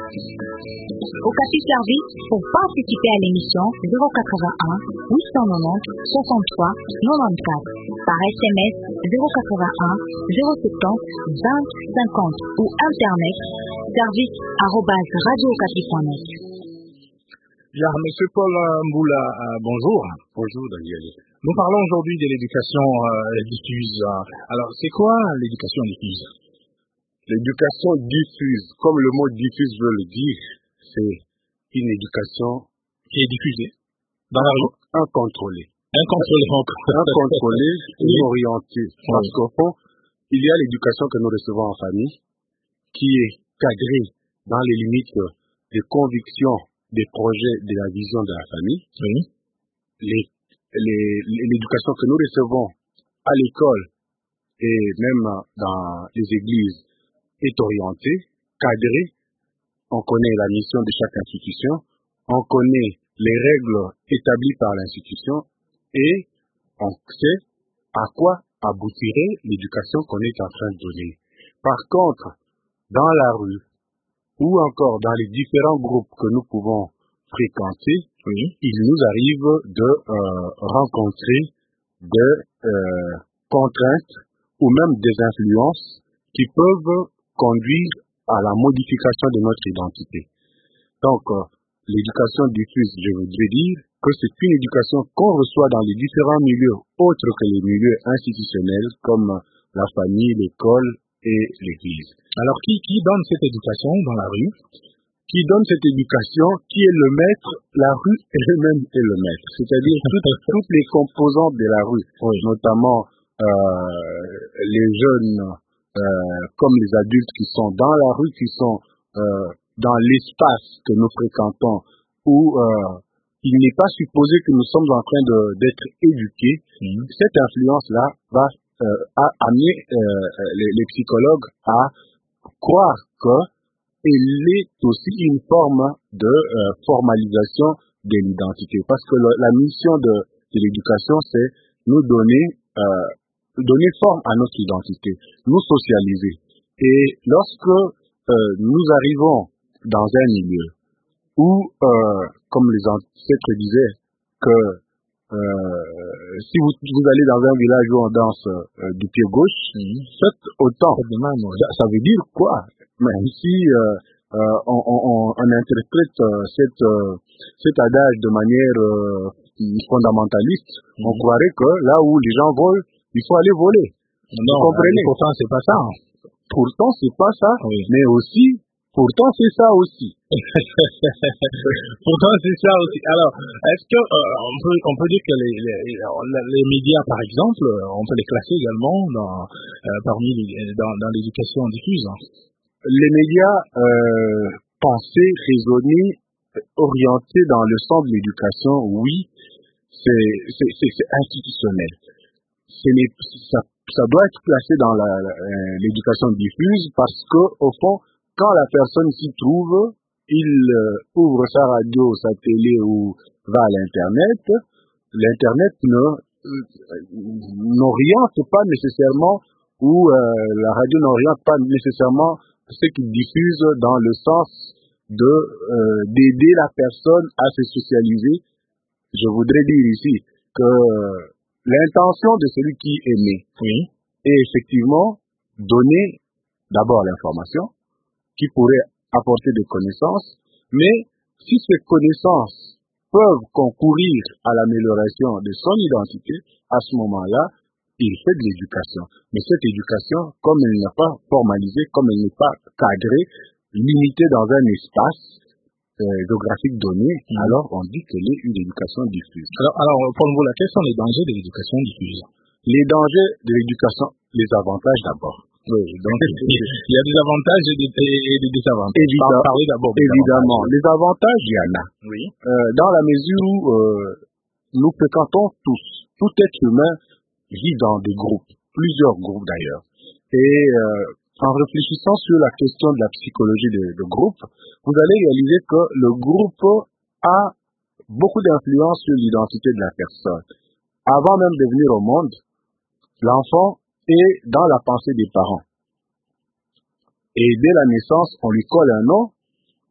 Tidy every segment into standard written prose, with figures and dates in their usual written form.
Okapi Service, pour participer à l'émission 081 890 63 94. Par SMS 081 070 20 50 ou Internet service@radiookapi.net. Bien, Monsieur Paul Mboula, bonjour. Bonjour Daniel. Nous parlons aujourd'hui de l'éducation diffuse. Alors, c'est quoi l'éducation diffuse? L'éducation diffuse, comme le mot diffuse veut le dire, c'est une éducation qui est diffusée dans la rue. Incontrôlée. Incontrôlée et orientée. Parce qu'au fond, il y a l'éducation que nous recevons en famille, qui est cadrée dans les limites des convictions, des projets, de la vision de la famille. Oui. L'éducation que nous recevons à l'école et même dans les églises est orientée, cadrée. On connaît la mission de chaque institution, on connaît les règles établies par l'institution et on sait à quoi aboutirait l'éducation qu'on est en train de donner. Par contre, dans la rue ou encore dans les différents groupes que nous pouvons fréquenter, il nous arrive de rencontrer des contraintes ou même des influences qui peuvent conduire à la modification de notre identité. Donc, l'éducation diffuse, je voudrais dire que c'est une éducation qu'on reçoit dans les différents milieux autres que les milieux institutionnels comme la famille, l'école et l'église. Alors, qui donne cette éducation dans la rue? Qui donne cette éducation? Qui est le maître? La rue elle-même est le maître. C'est-à-dire toutes les composantes de la rue, notamment les jeunes comme les adultes qui sont dans la rue, qui sont dans l'espace que nous fréquentons, où il n'est pas supposé que nous sommes en train d'être éduqués. Cette influence-là va amener les psychologues à croire qu'elle est aussi une forme de formalisation de l'identité. Parce que la mission de l'éducation, c'est nous donner forme à notre identité, nous socialiser. Et lorsque nous arrivons dans un milieu où, comme les ancêtres disaient, que si vous allez dans un village où on danse du pied gauche, faites autant. Ça veut dire quoi? Même si on interprète cet adage de manière fondamentaliste, on croirait que là où les gens volent, il faut aller voler. Non, vous comprenez? Pourtant, c'est pas ça. Pourtant, c'est pas ça, mais aussi, pourtant, c'est ça aussi. Pourtant, c'est ça aussi. Alors, est-ce que on peut dire que les médias, par exemple, on peut les classer également dans l'éducation diffuse? Les médias penser, raisonner, orienter dans le sens de l'éducation, oui, c'est institutionnel. Ça doit être placé dans l'éducation diffuse parce que, au fond, quand la personne s'y trouve, il ouvre sa radio, sa télé ou va à l'Internet. L'Internet n'oriente pas nécessairement ou la radio n'oriente pas nécessairement ce qu'il diffuse dans le sens d'aider la personne à se socialiser. Je voudrais dire ici que l'intention de celui qui émet est effectivement donner d'abord l'information qui pourrait apporter des connaissances, mais si ces connaissances peuvent concourir à l'amélioration de son identité, à ce moment-là, il fait de l'éducation. Mais cette éducation, comme elle n'est pas formalisée, comme elle n'est pas cadrée, limitée dans un espace géographique donné, alors on dit qu'elle est une éducation diffuse. Alors pour vous, quels sont les dangers de l'éducation diffuse? Les dangers de l'éducation, les avantages d'abord. Oui, donc il y a des avantages et des désavantages. Parlez d'abord. Évidemment, les avantages, il y en a. Oui. Dans la mesure où nous fréquentons tous, tout être humain vit dans des groupes, plusieurs groupes d'ailleurs. Et en réfléchissant sur la question de la psychologie de groupe, vous allez réaliser que le groupe a beaucoup d'influence sur l'identité de la personne. Avant même de venir au monde, l'enfant est dans la pensée des parents. Et dès la naissance, on lui colle un nom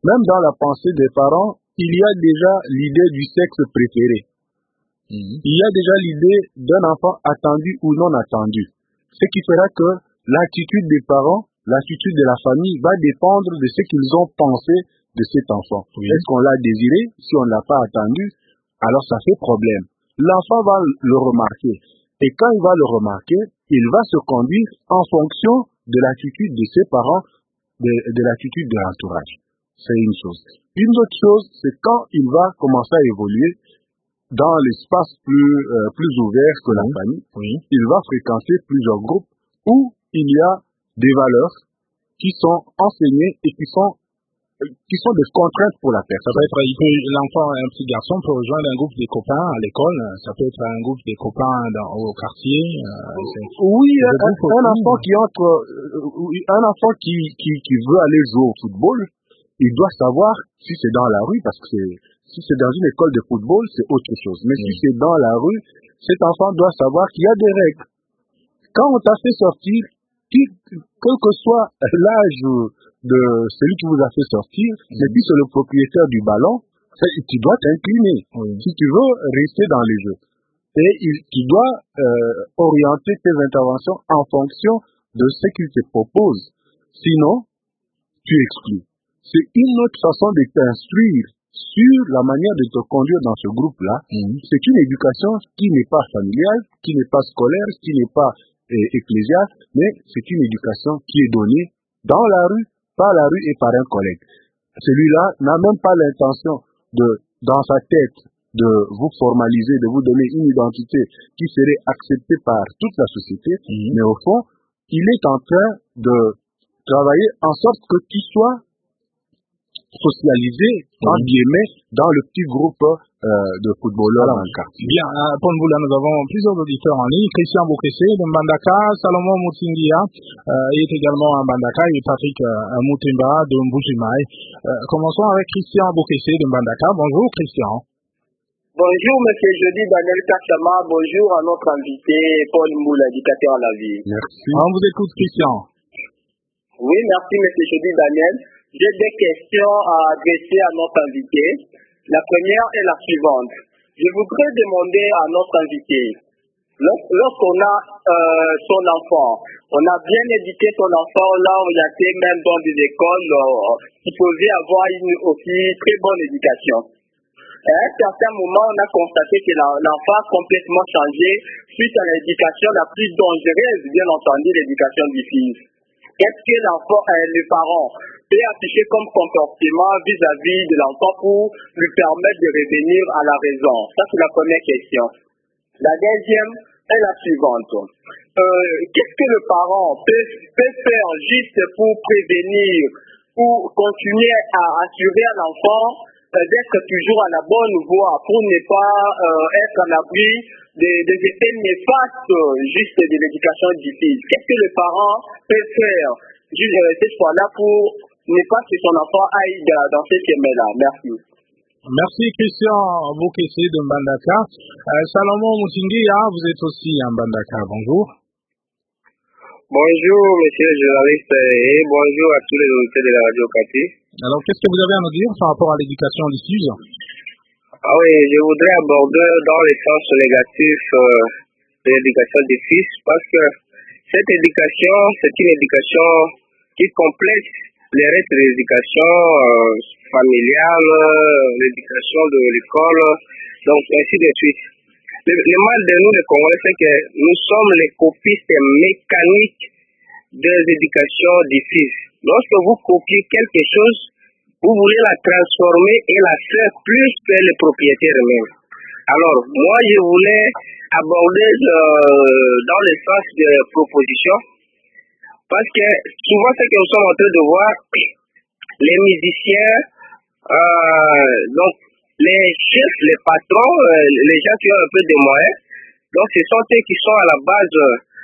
même dans la pensée des parents, il y a déjà l'idée du sexe préféré. Il y a déjà l'idée d'un enfant attendu ou non attendu. Ce qui fera que l'attitude des parents, l'attitude de la famille va dépendre de ce qu'ils ont pensé de cet enfant. Est-ce qu'on l'a désiré? Si on ne l'a pas attendu, alors ça fait problème. L'enfant va le remarquer. Et quand il va le remarquer, il va se conduire en fonction de l'attitude de ses parents, de l'attitude de l'entourage. C'est une chose. Une autre chose, c'est quand il va commencer à évoluer dans l'espace plus ouvert que la famille, il va fréquenter plusieurs groupes où il y a des valeurs qui sont enseignées et qui sont des contraintes pour la personne. Ça peut être, l'enfant, un petit garçon peut rejoindre un groupe des copains à l'école, ça peut être un groupe des copains au quartier. Oui, un enfant qui entre, un enfant qui veut aller jouer au football, il doit savoir si c'est dans la rue, parce que si c'est dans une école de football, c'est autre chose. Mais si c'est dans la rue, cet enfant doit savoir qu'il y a des règles. Quand on t'a fait sortir, quel que soit l'âge de celui qui vous a fait sortir, mais puis c'est le propriétaire du ballon, tu dois t'incliner si tu veux rester dans les jeux. Et tu dois orienter tes interventions en fonction de ce qu'il te propose. Sinon, tu exclus. C'est une autre façon de t'instruire sur la manière de te conduire dans ce groupe-là. C'est une éducation qui n'est pas familiale, qui n'est pas scolaire, qui n'est pas ecclésiale, mais c'est une éducation qui est donnée dans la rue, par la rue et par un collègue. Celui-là n'a même pas l'intention dans sa tête, de vous formaliser, de vous donner une identité qui serait acceptée par toute la société, mais au fond, il est en train de travailler en sorte que tu sois socialisé, en guillemets, dans le petit groupe de footballeurs dans le quartier. Bien, pour nous, là, nous avons plusieurs auditeurs en ligne. Christian Bokessé de Mbandaka, Salomon Moutindia est également à Mbandaka, et Patrick Moutimba de Mbujimaï. Commençons avec Christian Bokessé de Mbandaka. Bonjour Christian. Bonjour monsieur Jeudi Daniel Kachama, bonjour à notre invité Paul Mboula, éducateur à la vie. Merci. On vous écoute Christian. Oui, merci monsieur Jeudi Daniel. J'ai des questions à adresser à notre invité. La première est la suivante. Je voudrais demander à notre invité, lorsqu'on a son enfant, on a bien éduqué son enfant, là on a été même dans des écoles qui pouvaient avoir une aussi très bonne éducation. À un certain moment, on a constaté que l'enfant a complètement changé suite à l'éducation la plus dangereuse, bien entendu, l'éducation du fils. Qu'est-ce que l'enfant, les parents peut afficher comme comportement vis-à-vis de l'enfant pour lui permettre de revenir à la raison? Ça, c'est la première question. La deuxième est la suivante. Qu'est-ce que le parent peut faire juste pour prévenir, pour continuer à assurer à l'enfant d'être toujours à la bonne voie, pour ne pas être à l'abri des effets néfastes juste de l'éducation du fils? Qu'est-ce que le parent peut faire cette fois-là pour ne pas que son enfant aille dans ce chemin-là? Merci. Merci Christian Bokessé de Mbandaka. Salomon Moutindia, vous êtes aussi à Mbandaka. Bonjour. Bonjour monsieur le journaliste et bonjour à tous les auditeurs de la radio Kati. Alors qu'est-ce que vous avez à nous dire par rapport à l'éducation des filles? Ah oui, je voudrais aborder dans le sens négatif de l'éducation des fils parce que cette éducation, c'est une éducation qui complète les restes de l'éducation familiale, l'éducation de l'école, donc ainsi de suite. Le mal de nous, les Congolais, c'est que nous sommes les copistes mécaniques des éducations des fils. Lorsque vous copiez quelque chose, vous voulez la transformer et la faire plus que les propriétaires eux-mêmes. Alors, moi, je voulais aborder dans le sens de proposition, parce que souvent, ce que nous sommes en train de voir, les musiciens, donc les chefs, les patrons, les gens qui ont un peu de moyens, donc ce sont ceux qui sont à la base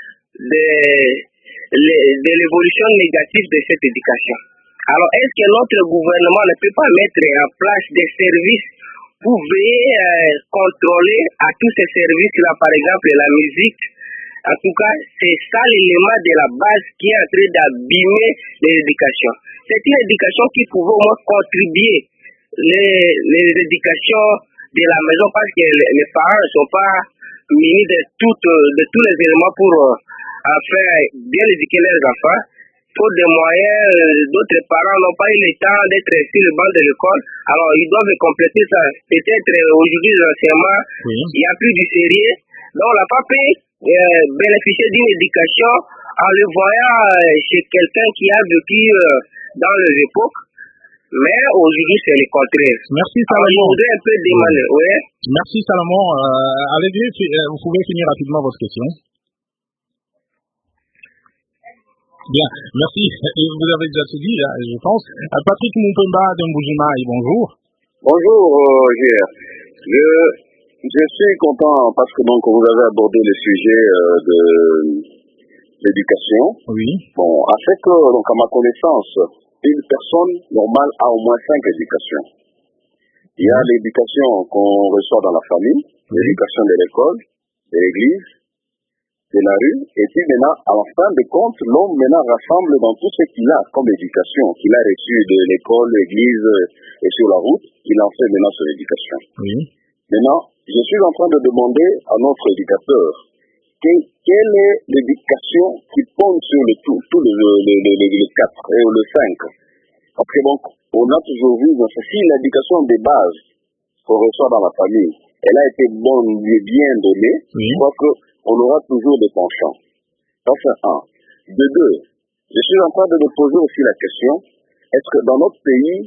de l'évolution négative de cette éducation. Alors, est-ce que notre gouvernement ne peut pas mettre en place des services pour veiller contrôler à tous ces services-là, par exemple la musique, En tout cas, c'est ça l'élément de la base qui est en train d'abîmer l'éducation. C'est une éducation qui pouvait au moins contribuer l'éducation de la maison parce que les parents ne sont pas munis de tous les éléments pour faire bien éduquer leurs enfants. Pour des moyens, d'autres parents n'ont pas eu le temps d'être sur le banc de l'école, alors ils doivent compléter ça. Peut-être aujourd'hui, l'enseignement, il n'y a plus du sérieux, donc on n'a pas pu bénéficier d'une éducation en le voyant chez quelqu'un qui a vécu dans les époques. Mais aujourd'hui, c'est le contraire. Merci Salomon. Je voudrais un peu demander. Oui. Merci Salomon. Vous pouvez finir rapidement votre question. Bien, merci. Vous avez déjà tout dit, je pense. Patrick Mumpemba de Mbujimaï, bonjour. Bonjour, Gérard. Je suis content parce que donc vous avez abordé le sujet de l'éducation. Oui. Bon, à ma connaissance, une personne normale a au moins 5 éducations. Il y a l'éducation qu'on reçoit dans la famille, l'éducation de l'école, de l'église, de la rue, et puis maintenant, à la fin de compte, l'homme maintenant rassemble dans tout ce qu'il a comme éducation, qu'il a reçu de l'école, l'église et sur la route, il en fait maintenant son éducation. Oui. Maintenant, je suis en train de demander à notre éducateur quelle est l'éducation qui pond sur le tout le 4 et le 5. Parce que donc, on a toujours vu, si l'éducation de base qu'on reçoit dans la famille, elle a été bonne et bien donnée, je crois qu'on aura toujours des penchants. Ça c'est un. De deux, je suis en train de me poser aussi la question, est-ce que dans notre pays,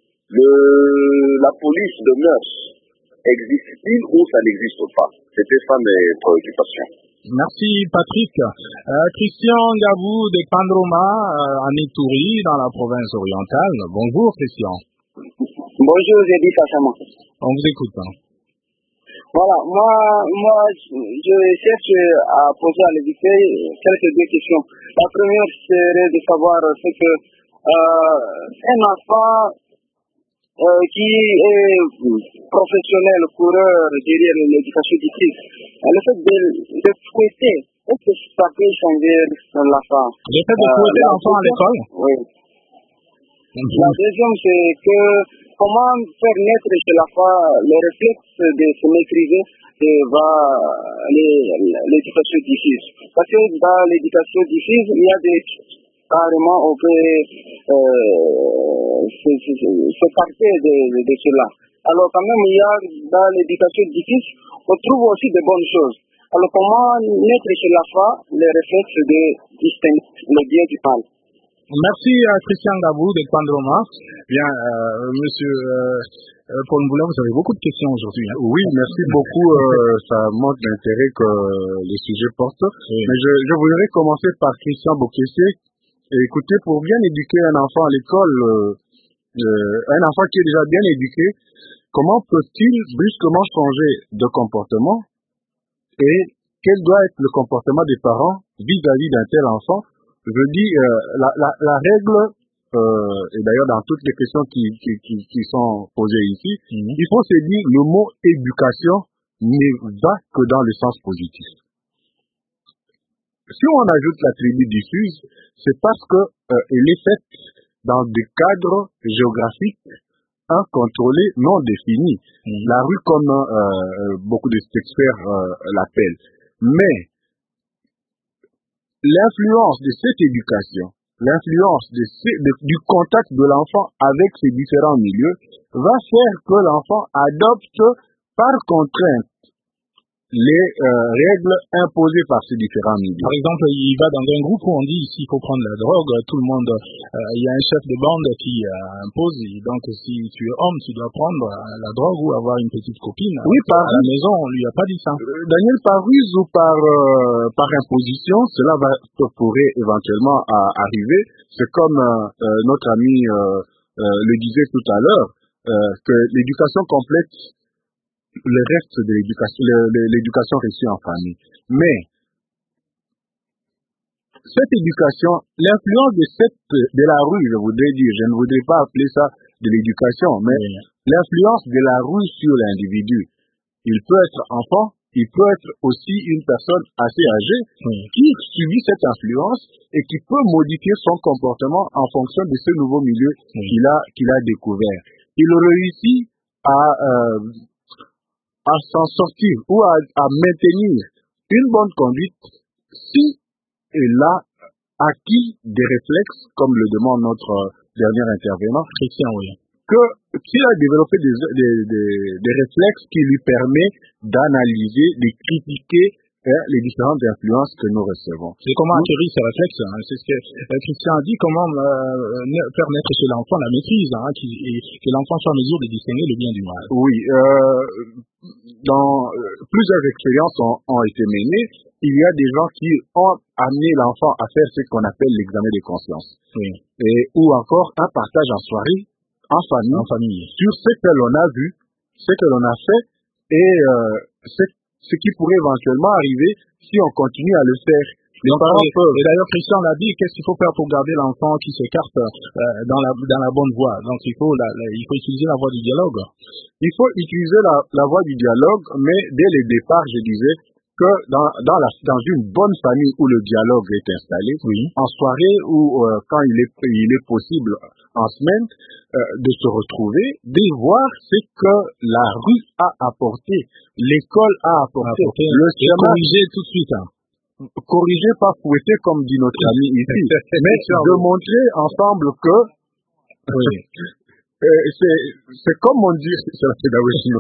la police de mœurs existe-t-il ou ça n'existe pas? C'était ça mes préoccupations. Merci Patrick. Christian Gabou de Pandroma, en Ituri, dans la province orientale. Bonjour Christian. Bonjour, j'ai dit Sassama. On vous écoute. Voilà, moi je cherche à poser à l'éviter quelques deux questions. La première serait de savoir ce que un enfant qui est professionnel, coureur, derrière l'éducation difficile, le fait de fouetter, est-ce que ça peut changer l'enfant? Le fait de fouetter l'enfant à l'école? Oui. La deuxième, c'est que comment faire naître chez l'enfant le réflexe de se maîtriser devant l'éducation diffuse. Parce que dans l'éducation diffuse, il y a carrément, on peut s'écarter de cela. Alors quand même, il y a dans l'éducation diffuse, on trouve aussi de bonnes choses. Alors comment mettre chez l'enfant le réflexe de distinguer le bien du mal? Merci à Christian Gabou de Pandroma. Bien, monsieur Paul Mboula, vous avez beaucoup de questions aujourd'hui. Oui, merci beaucoup. Ça montre l'intérêt que les sujets portent. Oui. Mais je voudrais commencer par Christian Bokessé. Écoutez, pour bien éduquer un enfant à l'école, un enfant qui est déjà bien éduqué, comment peut-il brusquement changer de comportement et quel doit être le comportement des parents vis-à-vis d'un tel enfant? Je dis, la règle, et d'ailleurs dans toutes les questions qui sont posées ici, il faut se dire le mot éducation ne va que dans le sens positif. Si on ajoute la tribu diffuse, c'est parce que elle est faite dans des cadres géographiques incontrôlés, non définis. La rue, comme beaucoup d'experts l'appellent. Mais l'influence de cette éducation, l'influence du contact de l'enfant avec ces différents milieux va faire que l'enfant adopte par contrainte les règles imposées par ces différents milieux. Par exemple, il va dans un groupe où on dit ici il faut prendre la drogue, tout le monde, il y a un chef de bande qui impose, donc si tu es homme, tu dois prendre la drogue ou avoir une petite copine. Oui, à la maison, on lui a pas dit ça. Daniel, par ruse ou par imposition, cela pourrait éventuellement arriver. C'est comme notre ami le disait tout à l'heure, que l'éducation complète le reste de l'éducation reçue en famille. Mais cette éducation, l'influence de la rue, je ne voudrais pas appeler ça de l'éducation, mais l'influence de la rue sur l'individu. Il peut être enfant, il peut être aussi une personne assez âgée qui subit cette influence et qui peut modifier son comportement en fonction de ce nouveau milieu qu'il a découvert. Il réussit à s'en sortir ou à maintenir une bonne conduite si il a acquis des réflexes, comme le demande notre dernier intervenant, Christian, s'il a développé des réflexes qui lui permettent d'analyser, de critiquer les différentes influences que nous recevons. C'est comment acquérir ces réflexes, c'est ce que Christian a dit, comment faire naître chez l'enfant la maîtrise, que l'enfant soit en mesure de distinguer le bien du mal. Oui, dans plusieurs expériences ont été menées. Il y a des gens qui ont amené l'enfant à faire ce qu'on appelle l'examen de conscience. Ou encore un partage en soirée, en famille, sur ce que l'on a vu, ce que l'on a fait et ce qui pourrait éventuellement arriver si on continue à le faire. Et d'ailleurs, Christian l'a dit, qu'est-ce qu'il faut faire pour garder l'enfant qui s'écarte dans la bonne voie? Donc il faut utiliser la voie du dialogue. Il faut utiliser la voie du dialogue, mais dès le départ, je disais que dans une bonne famille où le dialogue est installé, en soirée ou quand il est possible en semaine, de se retrouver, de voir ce que la rue a apporté, l'école a apporté, le chemin, corriger tout de suite. Corriger, pas fouetter comme dit notre ami ici, mais de montrer ensemble que c'est comme on dit, c'est la pédagogie.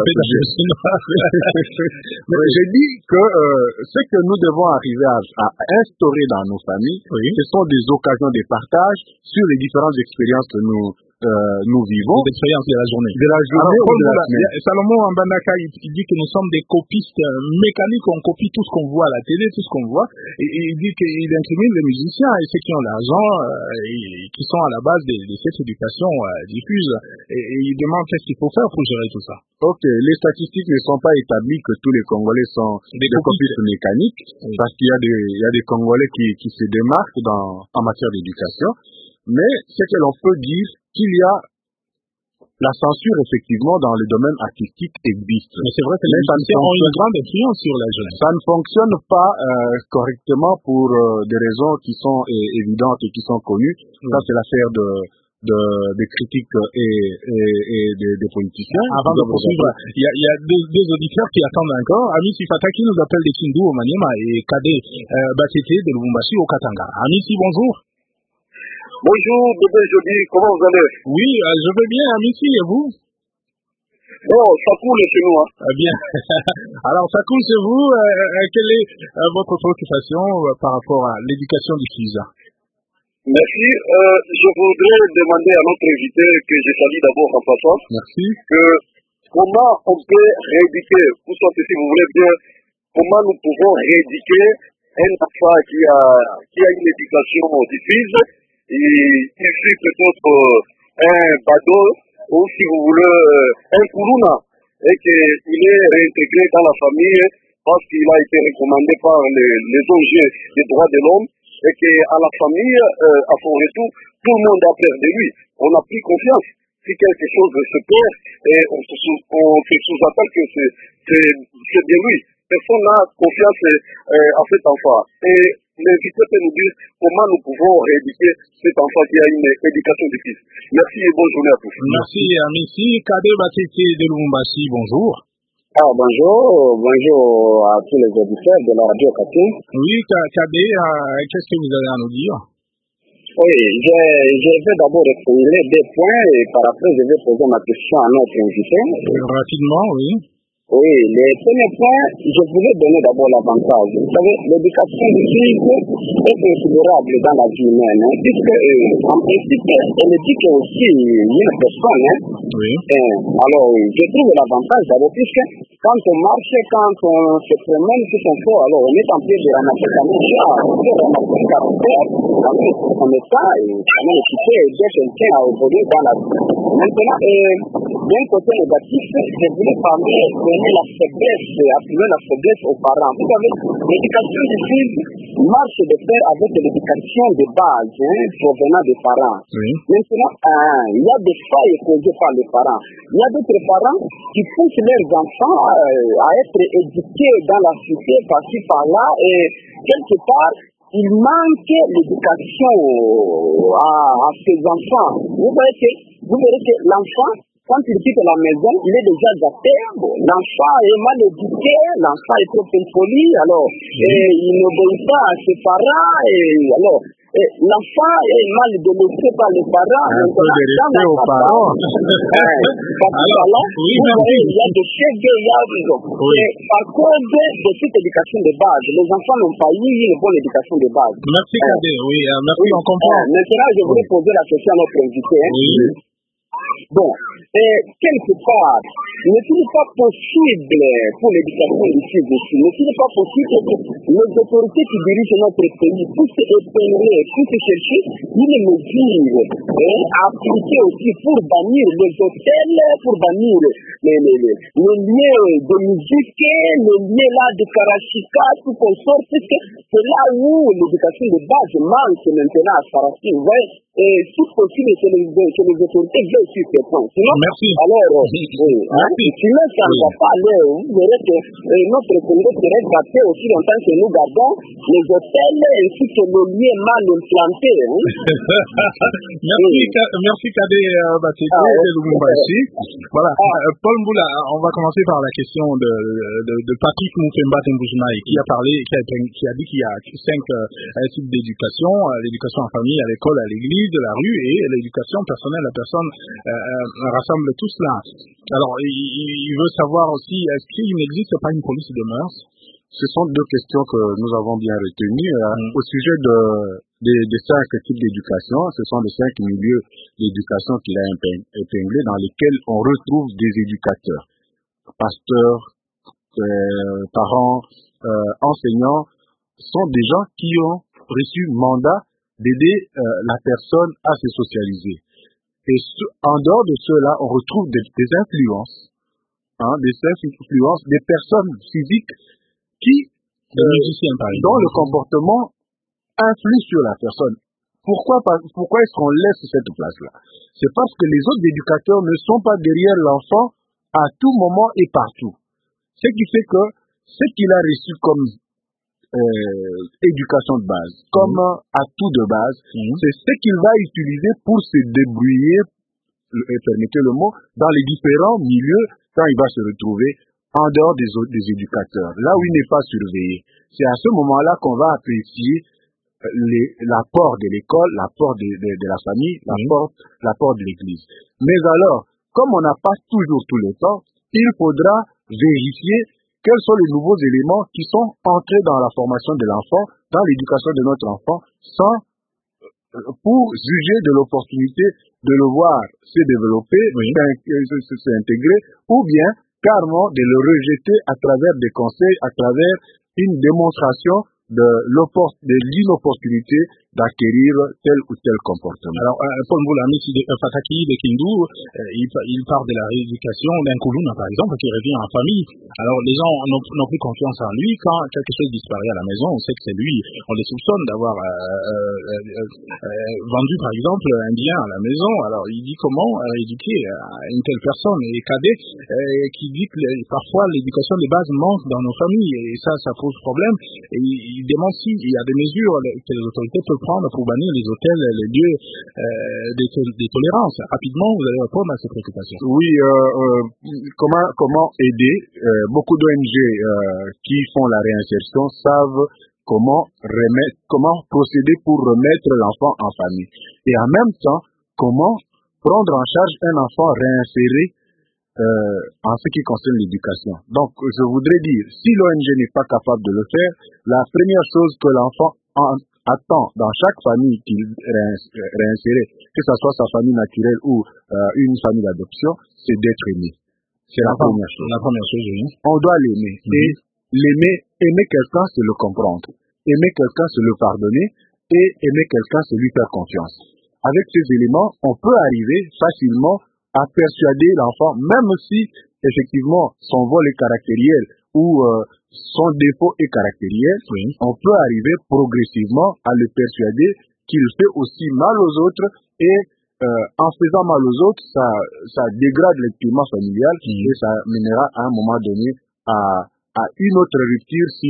J'ai dit que ce que nous devons arriver à instaurer dans nos familles, ce sont des occasions de partage sur les différentes expériences que nous vivons. Des expériences de la journée. De la journée ou de la semaine. Salomon Mbandaka, il dit que nous sommes des copistes mécaniques, on copie tout ce qu'on voit à la télé, tout ce qu'on voit, et il dit qu'il incrimine les musiciens et ceux qui ont l'argent et qui sont à la base de cette éducation diffuse, et il demande qu'est-ce qu'il faut faire pour gérer tout ça. Ok, les statistiques ne sont pas établies que tous les Congolais sont des copistes mécaniques, parce qu'il y a des Congolais qui se démarquent en matière d'éducation, mais ce que l'on peut dire, qu'il y a la censure, effectivement, dans le domaine artistique existe. Mais c'est vrai que les musiciens ont une grande influence sur la jeunesse. Ça ne fonctionne pas correctement pour des raisons qui sont évidentes et qui sont connues. Ça, c'est l'affaire des critiques et des politiciens. Avant de poursuivre, il y a deux auditeurs qui attendent encore. Amici Fataki nous appelle de Kindu au Maniema et Kade Batete de Lubumbashi au Katanga. Amici, bonjour. Bonjour, bébé Jody, comment vous allez? Oui, je vais bien, Amici, et vous? Oh, ça coule chez nous, hein. Bien. Alors, ça coule chez vous. Quelle est votre préoccupation par rapport à l'éducation du fils? Merci. Je voudrais demander à notre invité, que je salue d'abord en passant, que comment on peut rééduquer, ou soit si vous voulez bien, comment nous pouvons rééduquer un enfant qui a une éducation diffuse. Il suit peut-être un bado ou si vous voulez un kuruna et qu'il est réintégré dans la famille parce qu'il a été recommandé par les ONG des droits de l'homme et qu'à la famille, à son retour, tout le monde a peur de lui. On n'a plus confiance. Si quelque chose se perd, et on se sous-attend que c'est bien lui. Personne n'a confiance à cet enfant. Et l'invité peut nous dire comment nous pouvons rééduquer cet enfant qui a une éducation difficile. Merci et bonne journée à tous. Merci, Amici. Kade Batete de Lubumbashi, bonjour. Bonjour à tous les auditeurs de la radio Katin. Oui, Kade, qu'est-ce que vous avez à nous dire? Oui, je vais d'abord exprimer des points et par après je vais poser ma question à notre invité. Rapidement, oui. Oui, le premier point, je voulais donner d'abord l'avantage. Vous savez, l'éducation du fils est considérable dans la vie humaine, puisque en principe, elle éduque aussi une personne. Oui. Alors, je trouve l'avantage d'abord, puisque quand on marche, quand on se promène sur son corps, alors on est en train de ramasser la même chose, on peut ramasser le caractère, en état, et quand même équipé, aider quelqu'un à évoluer dans la vie. Maintenant, d'un côté négatif, je voulais donner la faiblesse, appuyer la faiblesse aux parents. Vous savez, l'éducation des filles marche de pair avec l'éducation de base, provenant des parents. Oui. Maintenant, il y a des failles causées par les parents. Il y a d'autres parents qui poussent leurs enfants à être éduqués dans la cité, par-ci, par-là, et quelque part, il manque l'éducation à ces enfants. Vous verrez que l'enfant, quand il quitte la maison, il est déjà gâté. L'enfant est mal éduqué, l'enfant est trop impoli, alors il n'obéit pas à ses parents, et alors l'enfant est mal délaissé par les parents. Un peu de respect aux parents. Alors, il y a des chèques, il y a à cause de cette éducation de base, les enfants n'ont pas eu une bonne éducation de base. Merci Cadet, oui, merci, on comprend. Maintenant, je voulais poser la question à notre invité. Bon, quelque part, n'est-il pas possible pour l'éducation des filles aussi, n'est-il pas possible que les autorités qui dirigent notre pays puissent épingler, puissent chercher une mesure à appliquer aussi pour bannir les hôtels, pour bannir les lieux de musique, les lieux là de Karachika, tout consort, puisque c'est là où l'éducation de base manque maintenant à Sarasi. Vous voyez, et tout possible que les autorités veulent sur ces points. Sinon, merci. Alors, sinon ça ne va pas aller. Vous verrez que notre Congo serait gâté aussi longtemps que nous gardons les hôtels ainsi que les lieux mal implantés. Merci Cadet Batete de Lubumbashi. Voilà, Paul Mboula, on va commencer par la question de Patrick Moufemba Temboujimaï qui a parlé, qui a dit qu'il y a 5 types d'éducation, l'éducation en famille, à l'école, à l'église, de la rue et l'éducation personnelle. La personne rassemble tout cela. Alors, il veut savoir aussi, est-ce qu'il n'existe pas une police de mœurs? Ce sont 2 questions que nous avons bien retenues. Au sujet des 5 types d'éducation, ce sont les 5 milieux d'éducation qu'il a épinglés dans lesquels on retrouve des éducateurs, pasteurs, parents, enseignants, sont des gens qui ont reçu mandat d'aider la personne à se socialiser. Et en dehors de cela, on retrouve des influences, des personnes physiques qui, dont le comportement influe sur la personne. Pourquoi est-ce qu'on laisse cette place-là? C'est parce que les autres éducateurs ne sont pas derrière l'enfant à tout moment et partout. Ce qui fait que ce qu'il a reçu comme éducation de base, comme atout de base, c'est ce qu'il va utiliser pour se débrouiller, permettez le mot, dans les différents milieux quand il va se retrouver en dehors des éducateurs, là où il n'est pas surveillé. C'est à ce moment-là qu'on va apprécier l'apport de l'école, l'apport de la famille, l'apport de l'église. Mais alors, comme on n'a pas toujours tout le temps, il faudra vérifier quels sont les nouveaux éléments qui sont entrés dans la formation de l'enfant, dans l'éducation de notre enfant, pour juger de l'opportunité de le voir se développer, s'intégrer, ou bien carrément de le rejeter à travers des conseils, à travers une démonstration de l'inopportunité d'acquérir tel ou tel comportement. Alors, Paul Mboulami Fataki de Kindu, il parle de la rééducation d'un Koulouna, par exemple, qui revient en famille. Alors, les gens n'ont plus confiance en lui. Quand quelque chose disparaît à la maison, on sait que c'est lui. On les soupçonne d'avoir vendu, par exemple, un bien à la maison. Alors, il dit comment rééduquer une telle personne. Et Cadet qui dit que parfois l'éducation de base manque dans nos familles. Et ça pose problème. Et il demande s'il y a des mesures que les autorités peuvent prendre pour bannir les hôtels, les lieux des tolérances. Rapidement, vous allez répondre à ces préoccupations. Oui, comment aider? Beaucoup d'ONG qui font la réinsertion savent comment procéder pour remettre l'enfant en famille. Et en même temps, comment prendre en charge un enfant réinséré en ce qui concerne l'éducation. Donc, je voudrais dire, si l'ONG n'est pas capable de le faire, la première chose que l'enfant attend dans chaque famille qu'il réinséré, que ce soit sa famille naturelle ou une famille d'adoption, c'est d'être aimé. C'est la première chose. La première chose, oui. On doit l'aimer. Et aimer quelqu'un, c'est le comprendre. Aimer quelqu'un, c'est le pardonner. Et aimer quelqu'un, c'est lui faire confiance. Avec ces éléments, on peut arriver facilement à persuader l'enfant, même si effectivement son vol est caractériel ou son défaut est caractériel, on peut arriver progressivement à le persuader qu'il fait aussi mal aux autres et en faisant mal aux autres, ça dégrade le climat familial et ça mènera à un moment donné à une autre rupture si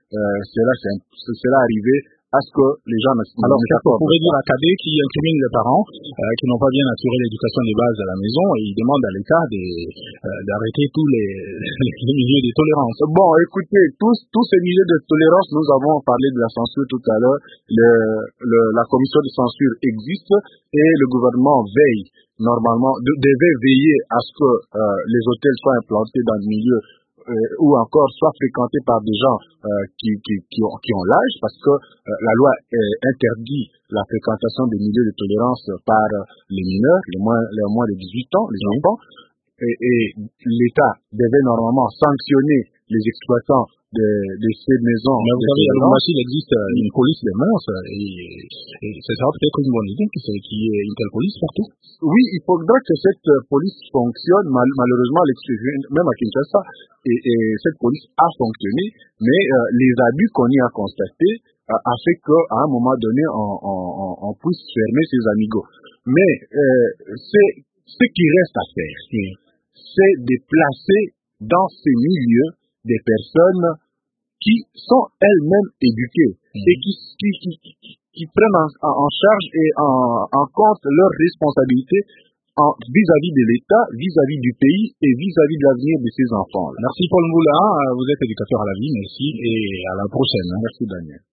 cela arrivait à ce que les gens ne se Alors, on pourrait dire à Kadé qui incrimine les parents qui n'ont pas bien assuré l'éducation des bases à la maison et il demande à l'État d'arrêter tous les milieux de tolérance. Bon, écoutez, tous ces milieux de tolérance, nous avons parlé de la censure tout à l'heure, la commission de censure existe et le gouvernement veille, normalement, devait veiller à ce que les hôtels soient implantés dans le milieu ou encore soit fréquentés par des gens qui ont l'âge, parce que la loi interdit la fréquentation des milieux de tolérance par les mineurs, les moins de 18 ans, les enfants, et l'État devait normalement sanctionner les exploitants de ces maisons. Mais vous savez, à Lubumbashi, il existe une police des mœurs et ce sera peut-être une bonne idée qu'il y ait une telle police partout. Oui, il faudra que cette police fonctionne. Malheureusement, même à Kinshasa, et cette police a fonctionné, mais les abus qu'on y a constatés a fait qu'à un moment donné, on puisse fermer ses amigos. Mais ce qui reste à faire, c'est de placer dans ces milieux des personnes qui sont elles-mêmes éduquées et qui prennent en charge et en compte leurs responsabilités vis-à-vis de l'État, vis-à-vis du pays et vis-à-vis de l'avenir de ces enfants. Merci Paul Moula, vous êtes éducateur à la vie, merci et à la prochaine. Merci Daniel.